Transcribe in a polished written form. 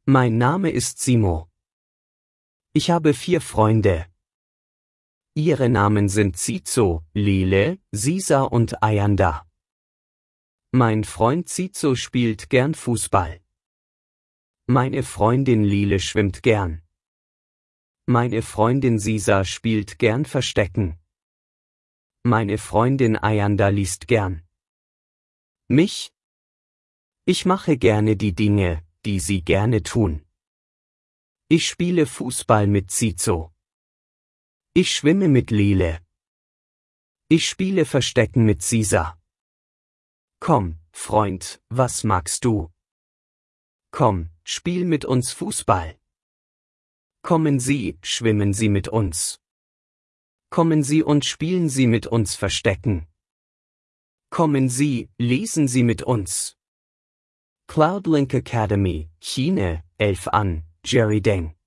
Mein Name ist Simo. Ich habe 4 Freunde. Ihre Namen sind Zizo, Lile, Sisa und Ayanda. Mein Freund Zizo spielt gern Fußball. Meine Freundin Lile schwimmt gern. Meine Freundin Sisa spielt gern Verstecken. Meine Freundin Ayanda liest gern. Mich? Ich mache gerne die Dinge, die sie gerne tun. Ich spiele Fußball mit Zizo. Ich schwimme mit Lile. Ich spiele Verstecken mit Sisa. Komm, Freund, was magst du? Komm, spiel mit uns Fußball. Kommen Sie, schwimmen Sie mit uns. Kommen Sie und spielen Sie mit uns Verstecken. Kommen Sie, lesen Sie mit uns. Cloudlink Academy, China, 11 an, Jerry Deng.